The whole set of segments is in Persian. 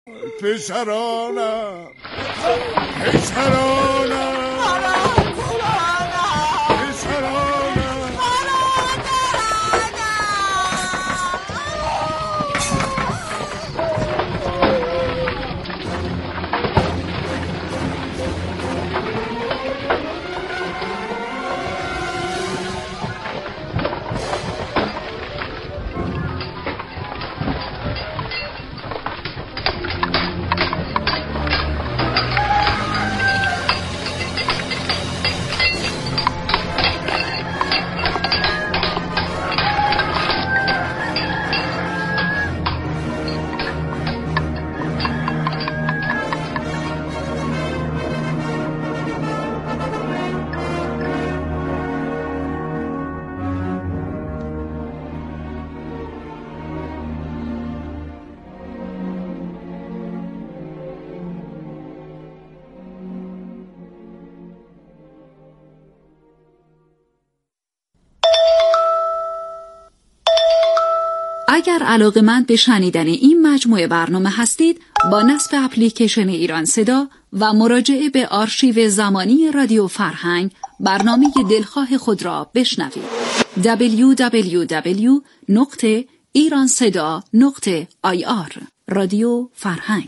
پسرانم پسرانم اگر علاقه‌مند به شنیدن این مجموعه برنامه هستید، با نصب اپلیکیشن ایران صدا و مراجعه به آرشیو زمانی رادیو فرهنگ برنامه دلخواه خود را بشنوید. www.iranseda.ir رادیو فرهنگ.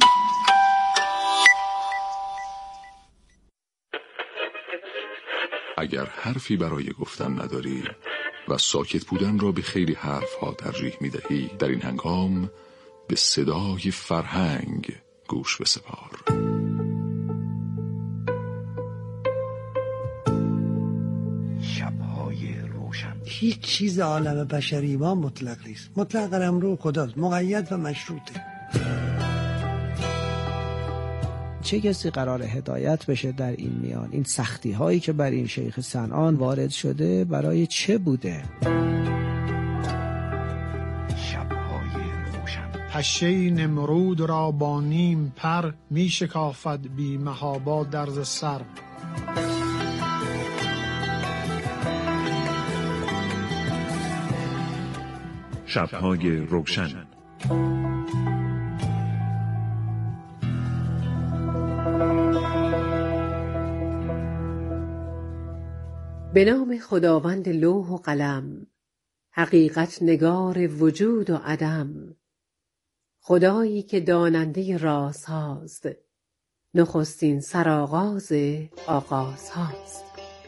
اگر حرفی برای گفتن نداری و ساکت بودن را به خیلی حرفها ترجیح می‌دهی، در این هنگام به صدای فرهنگ گوش بسپار. شب‌های روشن. هیچ چیز عالم بشری ما مطلق نیست. مطلق در امر خداست، مقید و مشروطه. چه کسی قرار هدایت بشه در این میان؟ این سختی هایی که بر این شیخ صنعان وارد شده برای چه بوده؟ شب‌های روشن. پشه نمرود را با نیم پر، می شکافد بی محابا درز سر. شب‌های روشن. به نام خداوند لوح و قلم، حقیقت نگار وجود و عدم، خدایی که داننده رازهاست، نخستین سرآغاز آغازهاست.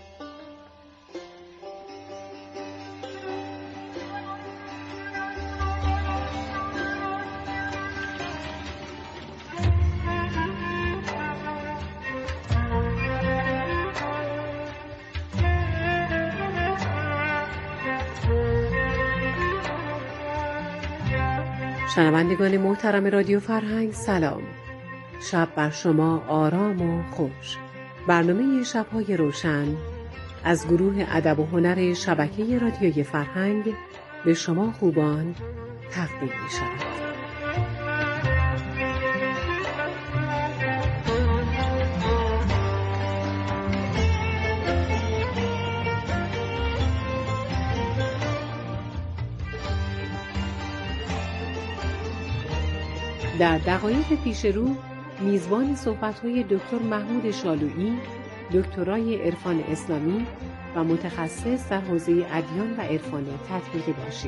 شنوندگان محترم رادیو فرهنگ، سلام. شب بر شما آرام و خوش. برنامه شب‌های روشن از گروه ادب و هنر شبکه رادیوی فرهنگ به شما خوبان تقدیم می‌شود. در دقایق پیش رو میزبان صحبت‌های دکتر محمود شالویی، دکترای عرفان اسلامی و متخصص در حوزه ادیان و عرفان تطبیقی باشید.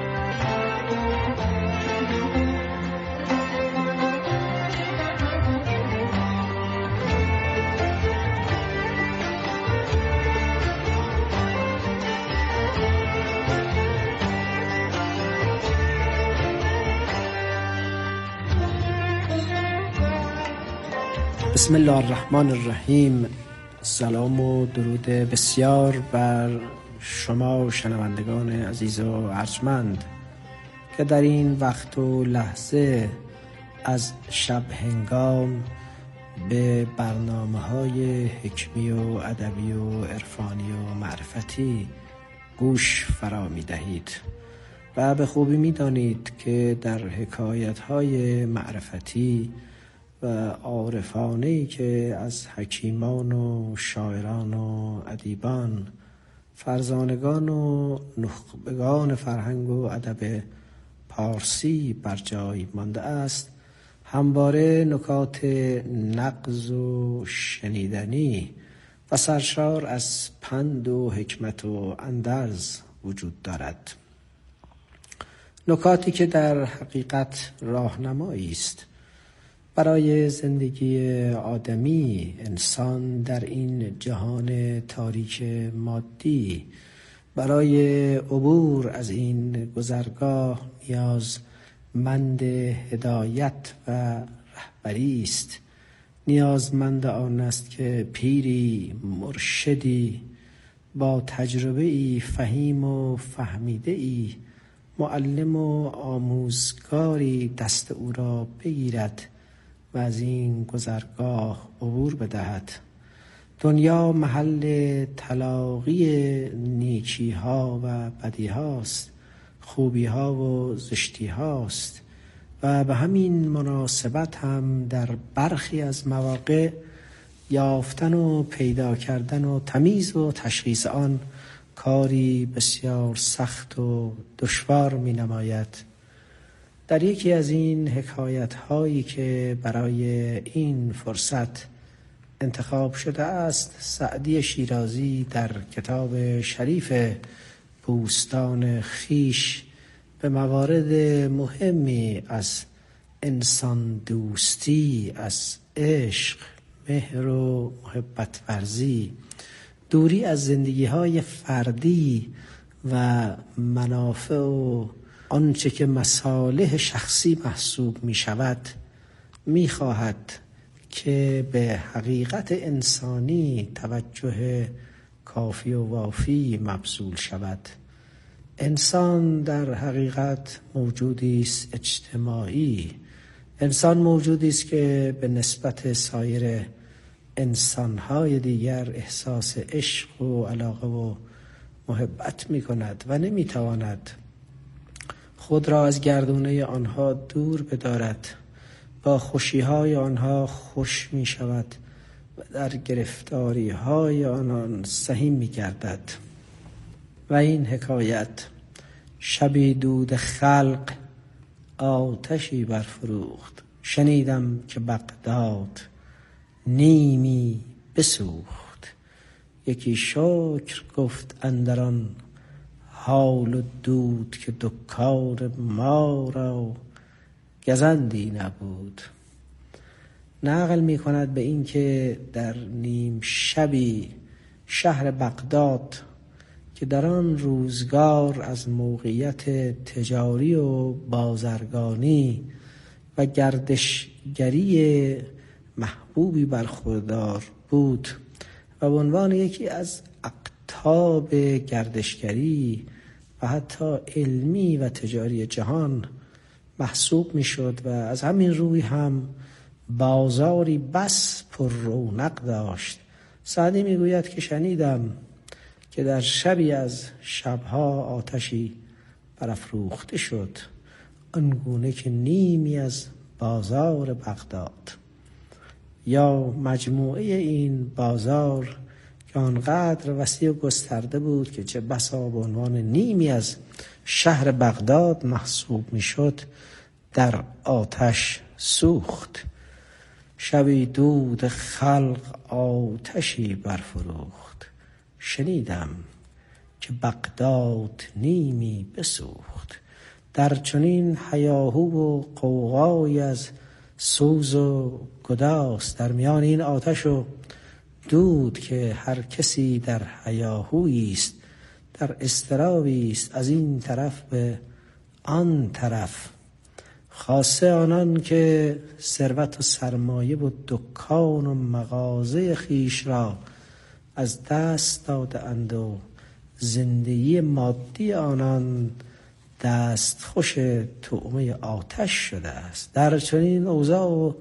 بسم الله الرحمن الرحیم. سلام و درود بسیار بر شما شنوندگان عزیز و ارجمند که در این وقت و لحظه از شب هنگام به برنامه‌های حکمی و ادبی و عرفانی و معرفتی گوش فرا می‌دهید و به خوبی می‌دانید که در حکایت‌های معرفتی و عارفانه‌ای که از حکیمان و شاعران و ادیبان، فرزانگان و نخبگان فرهنگ و ادب پارسی بر جای مانده است، همواره نکات نغز و شنیدنی و سرشار از پند و حکمت و اندرز وجود دارد. نکاتی که در حقیقت راهنمایی است برای زندگی آدمی. انسان در این جهان تاریک مادی برای عبور از این گذرگاه نیازمند هدایت و رهبری است. نیازمند آن است که پیری مرشدی با تجربه‌ای فهیم و فهمیده‌ای، معلم و آموزگاری دست او را بگیرد و از این گذرگاه عبور بدهد. دنیا محل تلاقی نیکی ها و بدی هاست، خوبی ها و زشتی هاست و به همین مناسبت هم در برخی از مواقع یافتن و پیدا کردن و تمیز و تشخیص آن کاری بسیار سخت و دشوار می نماید. در یکی از این حکایت هایی که برای این فرصت انتخاب شده است، سعدی شیرازی در کتاب شریف بوستان خویش به موارد مهمی از انسان دوستی، از عشق، مهر و محبت ورزی، دوری از زندگی‌های فردی و منافع و آنچه که مصالح شخصی محسوب می شود می خواهد که به حقیقت انسانی توجه کافی و وافی مبذول شود. انسان در حقیقت موجودی است اجتماعی. انسان موجودی است که به نسبت سایر انسان‌های دیگر احساس عشق و علاقه و محبت می کند و نمی تواند خود را از گردونه آنها دور بدارد. با خوشی‌های آنها خوش می شود و در گرفتاری‌های آنان سهیم می گردد. و این حکایت: شبی دود خلق آتشی برفروخت، شنیدم که بغداد نیمی بسوخت. یکی شکر گفت اندران حال و دود که دکان ما را گزندی نبود. نقل می کند به این که در نیم شبی شهر بغداد که در آن روزگار از موقعیت تجاری و بازرگانی و گردشگری محبوبی برخوردار بود و به عنوان یکی از اقطاب گردشگری و حتی علمی و تجاری جهان محسوب می شد و از همین روی هم بازاری بس پر رونق داشت. سعدی می گوید که شنیدم که در شبی از شبها آتشی برافروخته شد، آنگونه که نیمی از بازار بغداد یا مجموعه این بازار که آنقدر وسیع و گسترده بود که چه بسا به عنوان نیمی از شهر بغداد محسوب می شد، در آتش سوخت. شبی دود خلق آتشی برفروخت، شنیدم که بغداد نیمی بسوخت. در چنین هیاهو و غوغای از سوز و گداز، در میان این آتش و دود که هر کسی در هیاهویی است، در اضطرابی است، از این طرف به آن طرف، خاصه آنان که ثروت و سرمایه و دکان و مغازه خیش را از دست داده اند و زندگی مادی آنان دستخوش طعمه آتش شده است. در چنین اوضاع و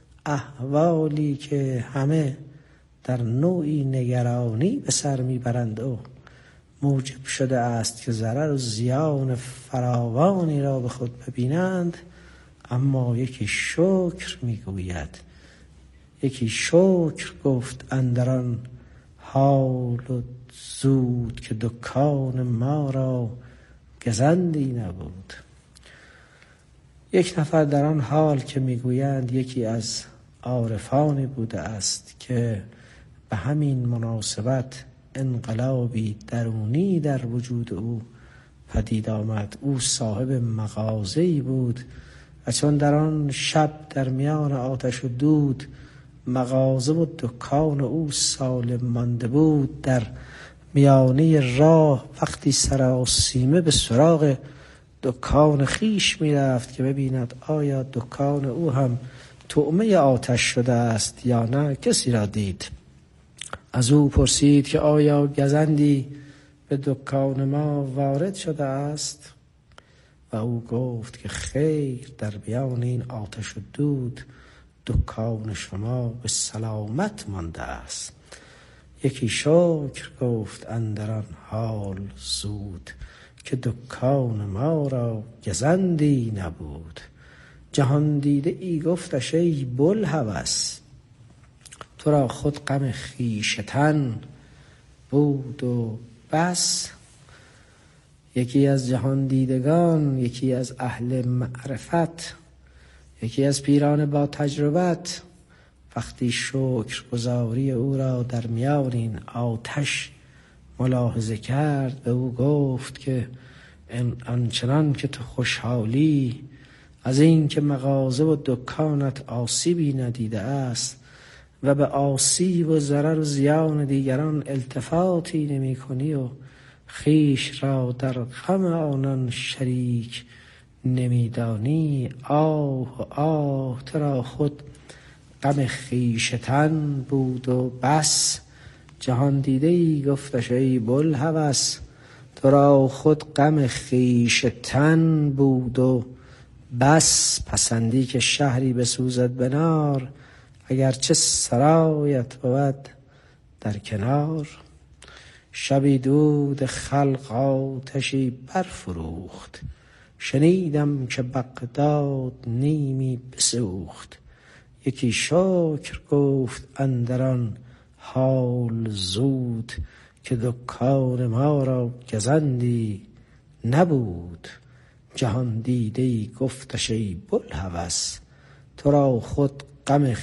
احوالی که همه در نوعی نگرانی به سر میبرند و موجب شده است که ضرر و زیان فراوانی را به خود ببینند، اما یکی شکر میگوید، یکی شکر گفت اندران حال و زود که دکان ما را گزندی نبود. یک نفر در آن حال که میگویند یکی از عارفانی بوده است که به همین مناسبت انقلابی درونی در وجود او پدید آمد. او صاحب مغازه‌ای بود و چون در آن شب در میان آتش و دود مغازه و دکان او سالم مانده بود، در میانه راه وقتی سراسیمه به سراغ دکان خیش می رفت که ببیند آیا دکان او هم طعمه آتش شده است یا نه، کسی را دید. از او پرسید که آیا گزندی به دکان ما وارد شده است؟ و او گفت که خیر، در میان این آتش و دود دکان شما به سلامت مانده است. یکی شکر گفت اندر آن حال زود، که دکان ما را گزندی نبود. جهان دیده ای گفتش ای بوالهوس، تو را خود غم خویشتن بود و بس. یکی از جهان دیدگان، یکی از اهل معرفت، یکی از پیران با تجربت، وقتی شکرگزاری او را در میان این آتش ملاحظه کرد، به او گفت که آنچنان که تو خوشحالی از این که مغازه و دکانت آسیبی ندیده است و به آسیب و ضرر و زیان دیگران التفاتی نمی کنی و خیش را در غم آنان شریک نمیدانی، آه ترا خود غم خویشتن بود و بس. جهان دیده ای گفتش ای بوالهوس، تو را خود غم خویشتن بود و بس. پسندی که شهری بسوزد به نار، اگرچه سرایت بود در کنار. شبی دود خلق آتشی برفروخت، شنیدم که بغداد نیمی بسوخت. یکی شکر گفت اندران حال زود، که دکان ما را گزندی نبود. جهان دیده‌ای گفتش ای بوالهوس، تو را خود غم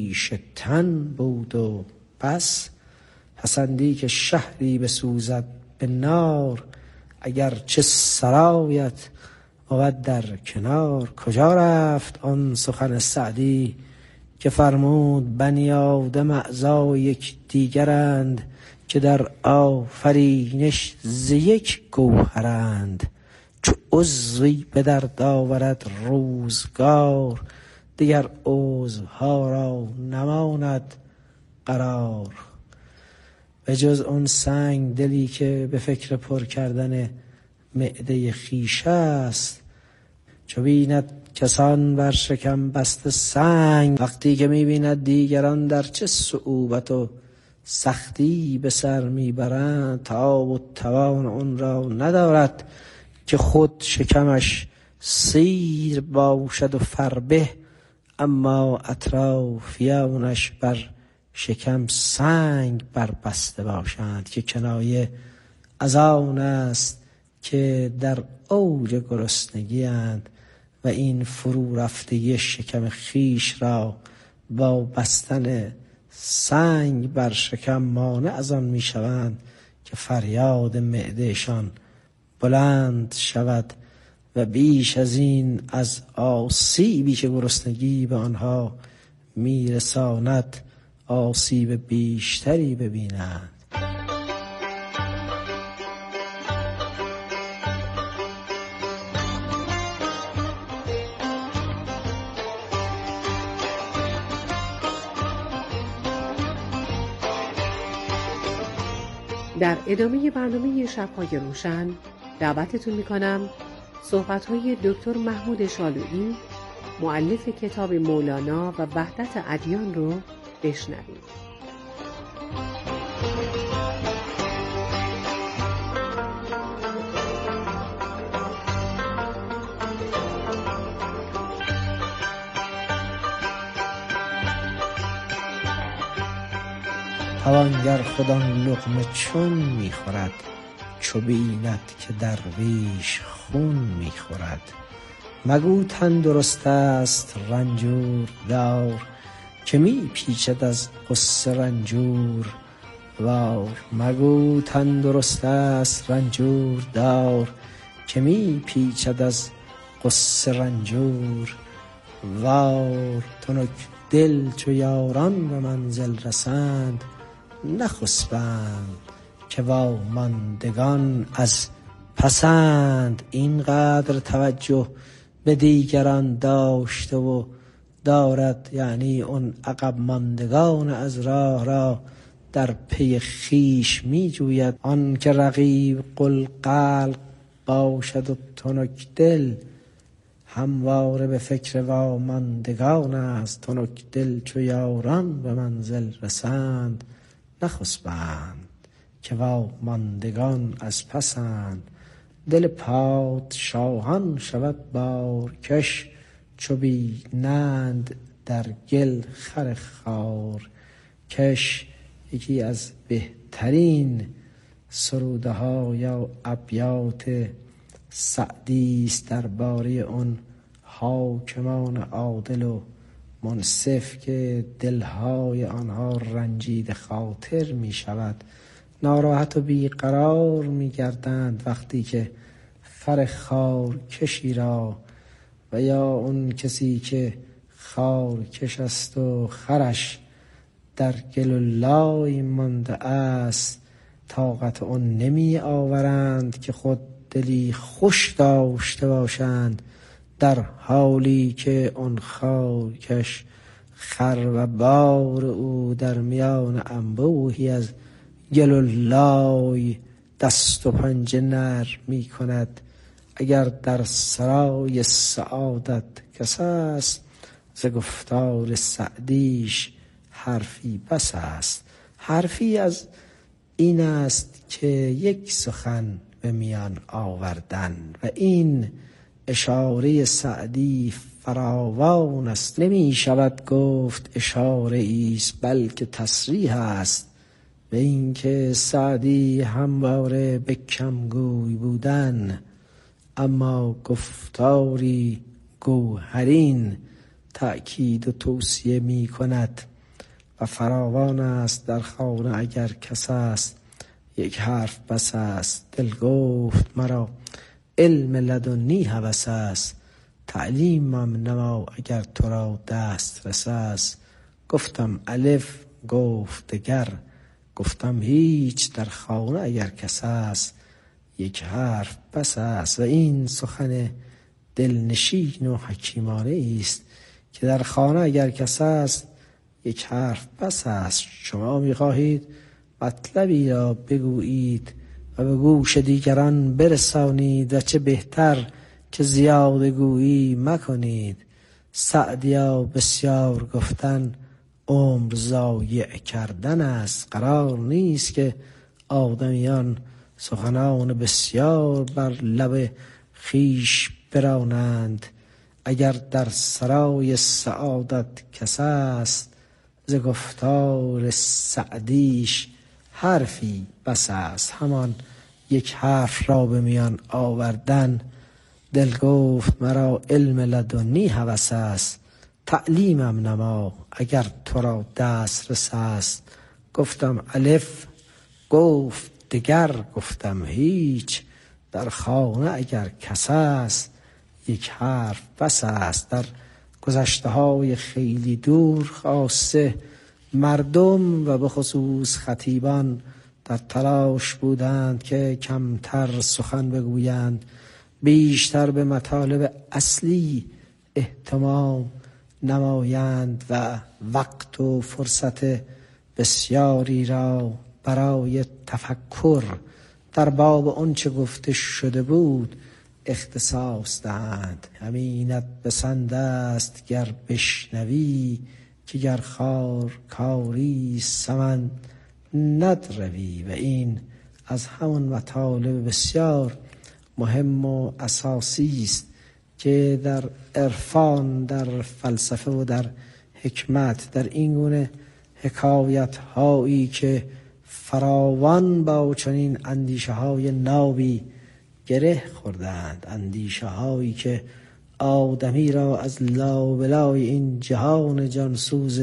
خویشتن بود و بس. پسندی که شهری بسوزد به نار، اگر چه سرایت بود در کنار. کجا رفت آن سخن سعدی که فرمود بنی آدم اعضای یک دیگرند، که در آفرینش ز یک گوهرند. چو عضوی به درد آورد روزگار، دیگر عضوها را نماند قرار. به جز اون سنگ دلی که به فکر پر کردن معده خویش است، چو بیند کسان بر شکم بسته سنگ، وقتی که می‌بیند دیگران در چه صعوبت و سختی به سر میبرند، تاب و توان اون را ندارد که خود شکمش سیر باشد و فربه، اما اطرافیانش بر شکم سنگ بربسته باشند، که کنایه از آن است که در اوج گرسنگی اند و این فرو رفتگی شکم خیش را با بستن سنگ بر شکم مانع از آن می شوند که فریاد معدهشان بلند شود و بیش از این از آسیبی که گرسنگی به آنها می رساند آسیب بیشتری ببینند. در ادامه برنامه شب‌های روشن دعوتتون میکنم صحبت‌های دکتر محمود شالویی، مؤلف کتاب مولانا و وحدت ادیان رو بشنوید. توانگر خودان لقمه چون میخورد، چو بیند که درویش خون میخورد. مگو تندرست است رنجور دار، که می پیچد از غصه رنجور وار. مگو تندرست است رنجور دار، که می پیچد از غصه رنجور وار. تنک دل چو یاران به منزل رسند، نخسبند که واماندگان از پسند. اینقدر توجه به دیگران داشته و دارد، یعنی اون عقب ماندگان از راه را در پی خویش می جوید. آن که رقیب القلب باشد و تنک دل، همواره به فکر واماندگان است. تنک دل چو یاران به منزل رسند، نخسبند که واماندگان از پسند. دل پادشاهان شود بارکش، چو بینند در گل خر خار کش. یکی از بهترین سروده ها یا ابیات سعدی است درباره اون حاکمان عادل و منصف که دلهای آنها رنجیده خاطر می شود، ناراحت و بیقرار می گردند وقتی که خر خار کشی را و یا اون کسی که خار کش است و خرش در گل و لای مانده است، طاقت اون نمی آورند که خود دلی خوش داشته باشند، در حالی که اون خارکش خر و بار او در میان انبوهی از گل و لای دست و پنجه نرم می کند. اگر در سرای سعادت کس است، ز گفتار سعدیش حرفی بس است. حرفی از این است که یک سخن به میان آوردن، و این اشاره سعدی فراوان است. نمی شود گفت اشاره ایست، بلکه تصریح است به این که سعدی همواره به کمگوی بودن، اما گفتاری گوهرین تأکید و توصیه می کند. و فراوان است در خانه اگر کس است، یک حرف بس است. دل گفت مرا علم لدنی هوس است، تعلیمم نما اگر تو را دست رس است. گفتم الف گفت دگر، گفتم هیچ، در خانه اگر کس است، یک حرف بس است. و این سخن دلنشین و حکیمانه است که در خانه اگر کس است، یک حرف بس است. شما می‌خواهید مطلبی را بگویید و به گوش دیگران برسانید، و چه بهتر که زیاده گویی مکنید. سعدیا بسیار گفتن عمر ضایع کردن است. قرار نیست که آدمیان سخنان بسیار بر لب خیش برانند. اگر در سرای سعادت کس است، ز گفتار سعدیش حرفی بس است. همان یک حرف را به میان آوردن. دل گفت مرا علم لدنی هوس است، تعلیمم نما اگر تو را دست رس است. گفتم الف گفت دگر، گفتم هیچ، در خانه اگر کس است، یک حرف بس است. در گذشته های خیلی دور خاصه مردم و به خصوص خطیبان در تلاش بودند که کمتر سخن بگویند، بیشتر به مطالب اصلی اهتمام نمایند و وقت و فرصت بسیاری را برای تفکر در باب آنچه گفته شده بود اختصاص دهند. همینت پسند است گر بشنوی، که گر خار کاری سمن ندروی. و این از همون مطالب بسیار مهم و اساسی است که در عرفان، در فلسفه و در حکمت، در این گونه حکایت هایی که فراوان با چنین اندیشه های نابی گره خوردند، اندیشه هایی که آدمی را از لابلای این جهان جانسوز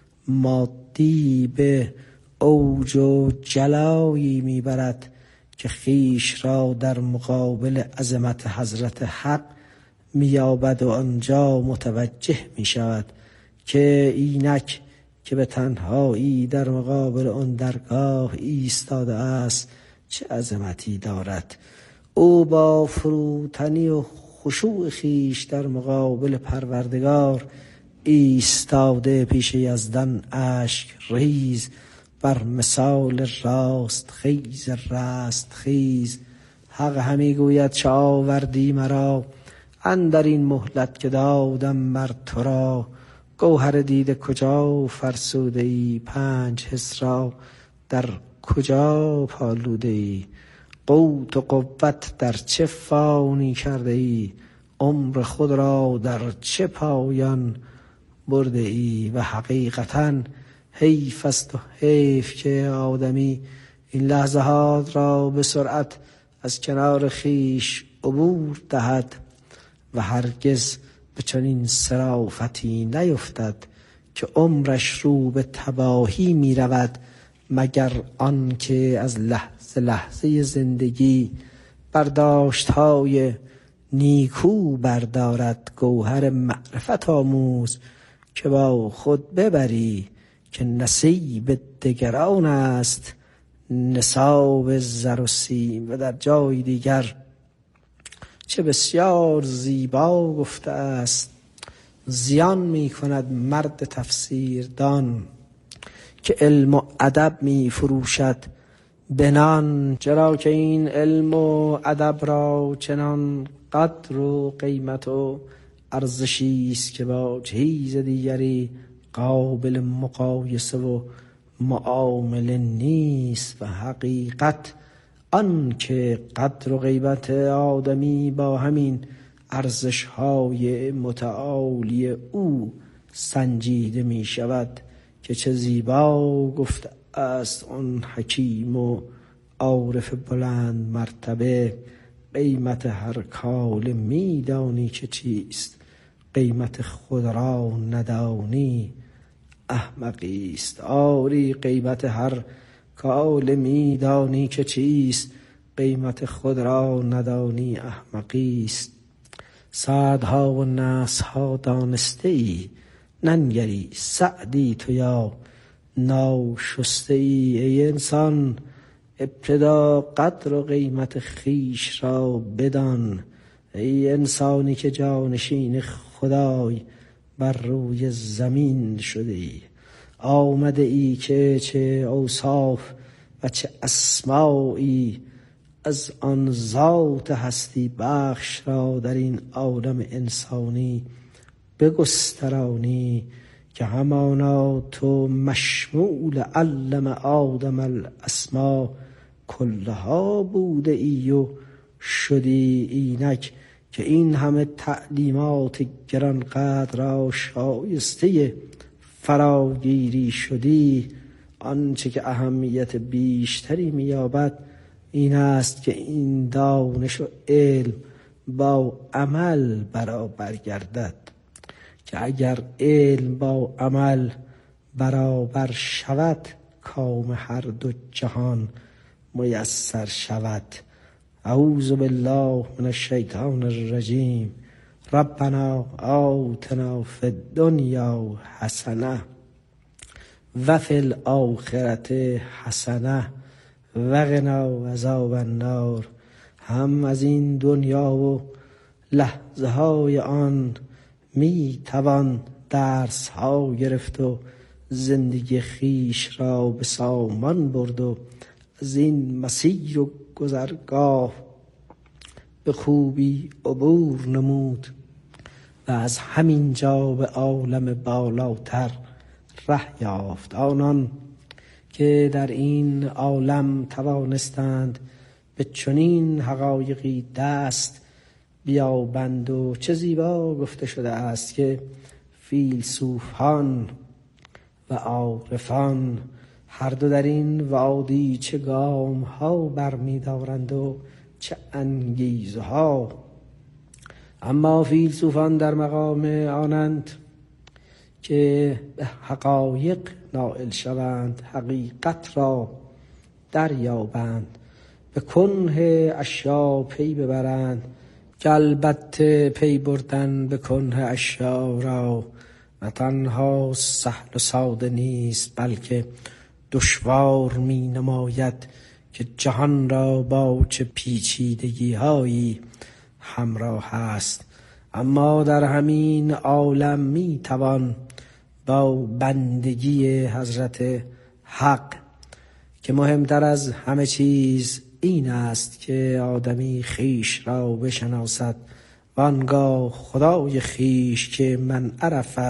مادی به اوج و جلایی میبرد که خیش را در مقابل عظمت حضرت حق مییابد و آنجا متوجه میشود که اینک که به تنهایی در مقابل آن درگاه ایستاده است چه عظمتی دارد. او با فروتنی و خشوع خیش در مقابل پروردگار ایستاده پیش یزدان اشک ریز بر مثال راست خیز رست خیز. حق همی گوید چه آوردی مرا اندر این مهلت که دادم مر تو را. گوهر دیده کجا فرسوده ای 5 حس را در کجا پالوده ای. قوت و قوت در چه فانی کرده ای عمر خود را در چه پایان برده ای. و حقیقتاً حیف است و حیف که آدمی این لحظات را به سرعت از کنار خیش عبور دهد و هرگز به چنین صرافتی نیفتد که عمرش رو به تباهی می رود مگر آن که از لحظه لحظه زندگی برداشت‌های نیکو بردارد. گوهر معرفت آموز که با خود ببری که نصیب دگران است نصاب زر و سیم. و در جای دیگر چه بسیار زیبا گفته است زیان می کند مرد تفسیردان که علم و ادب می فروشد بنان. چرا که این علم و ادب را چنان قدر و قیمت و ارزشی است که با چیز دیگری قابل مقایسه و معامله نیست. و حقیقت آن که قدر و قیمت آدمی با همین ارزش‌های متعالی او سنجیده می شود که چه زیبا گفته است آن حکیم و عارف بلند مرتبه. قیمت هر کاله می دانی که چیست قیمت خود را ندانی احمقی است. آری قیمت هر کاله می دانی که چیست قیمت خود را ندانی احمقی است. سعدها و نصحها دانسته ای ننگری سعدی تو یا ناشسته ای. ای انسان ابتدا قدر و قیمت خیش را بدان. ای انسانی که جانشین خدای بر روی زمین شده ای. آمده ای که چه اوصاف و چه اسمایی از آن ذات هستی بخش را در این عالم انسانی بگسترانی که همانا تو مشمول علم آدم الاسما کلها بوده ای و شدی. اینک که این همه تعلیمات گرانقدر را شایسته فراگیری شدی آنچه که اهمیت بیشتری می‌یابد این است که این دانش و علم با عمل برابر گردد. که اگر علم با عمل برابر شود کام هر دو جهان میسر شود. اعوذ بالله من الشیطان الرجیم. ربنا آتنا فی الدنیا حسنه و فی الاخرة حسنه و قنا عذاب النار. هم از این دنیا و لحظه های آن می توان درس ها گرفت و زندگی خیش را به سامان برد و از این مسیر و گذرگاه به خوبی عبور نمود و از همین جا به عالم بالاتر ره یافت. آنان که در این عالم توانستند به چنین حقایقی دست بیابند و چه زیبا گفته شده است که فیلسوفان و عارفان هر دو در این وادی چه گام ها برمی دارند و چه انگیزه ها اما فیلسوفان در مقام آنند که به حقایق نائل شوند، حقیقت را دریابند، به کنه اشیا پی ببرند، که البته پی بردن به کنه اشیا را نه تنها سهل و ساده نیست، بلکه دشوار می نماید که جهان را با چه پیچیدگی هایی همراه است. اما در همین عالم می توان با بندگی حضرت حق که مهمتر از همه چیز این است که آدمی خیش را بشناسد، وانگاه خدای خیش که من عرف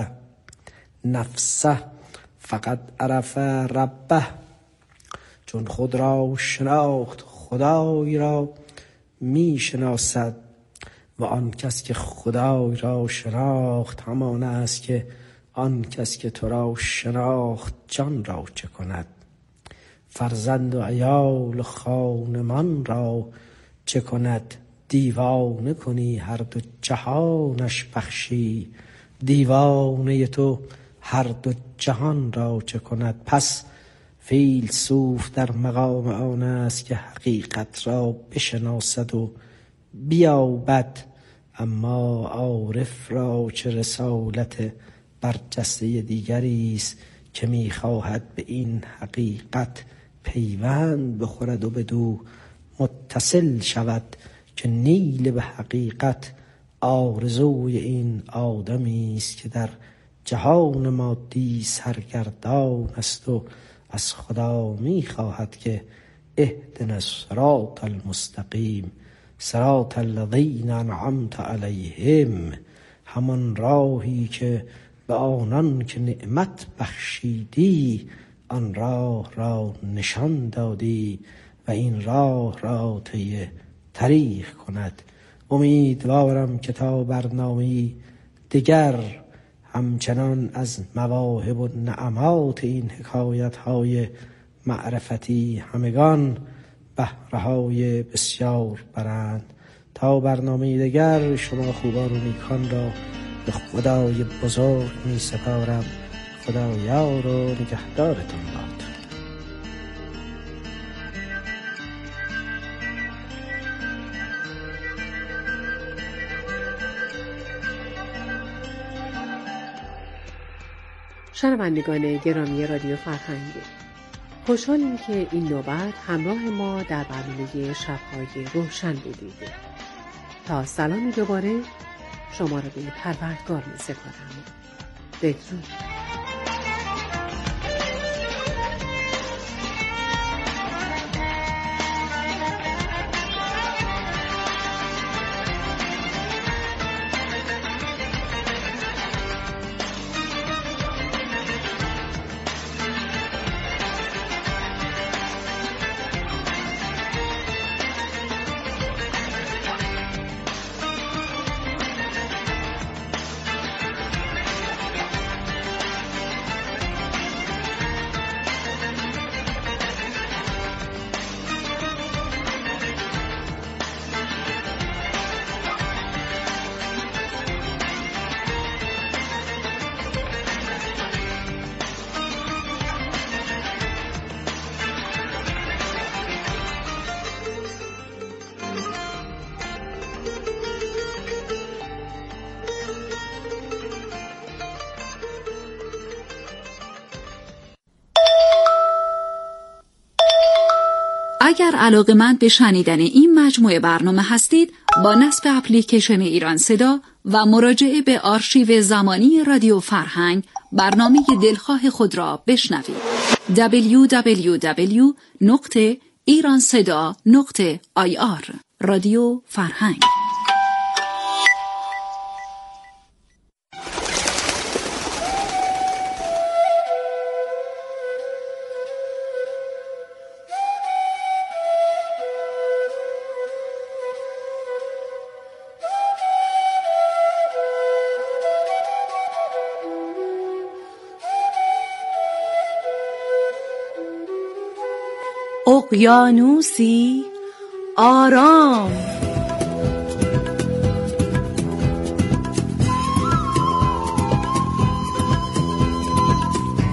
نفسه فقط عرف ربه، چون خود را شناخت خدای را می شناسد، و آن کس که خدای را شناخت همان است که آن کس که تو را شناخت جان را چه کند. فرزند و عیال خانمان را چه کند، دیوانه کنی هر دو جهانش بخشی، دیوانه تو هر دو جهان را چه کند. پس فیلسوف در مقام آن است که حقیقت را بشناسد و بیابد، اما عارف را چه رسالت برجسته دیگری است که می‌خواهد به این حقیقت پیوند بخورد و بدو متصل شود، که نیل به حقیقت آرزوی این آدمی است که در جهان مادی سرگردان است و از خدا می‌خواهد که اهدنا الصراط المستقیم صراط الذین انعمت علیهم، همان راهی که به آنان که نعمت بخشیدی آن راه را نشان دادی و این راه را طی طریق کند. امیدوارم که تا برنامه‌ای دیگر همچنان از مواهب و نعمات این حکایت‌های معرفتی همگان بهره‌های بسیار برند. تا برنامه دیگر شما خوبان و نیکان را به خدای بزرگ می سپارم. خدا یار و نگهدارتان باد. شنوندگان گرامی رادیو فرهنگ، خوشحالیم که این نوبت همراه ما در برنامه شب‌های روشن بودید. تا سلامی دوباره شما را به پروردگار می سپارم. بدرود. اگر علاقه‌مند به شنیدن این مجموعه برنامه هستید، با نصب اپلیکیشن ایران صدا و مراجعه به آرشیو زمانی رادیو فرهنگ برنامه دلخواه خود را بشنوید. www.iranseda.ir رادیو فرهنگ. اقیانوسی آرام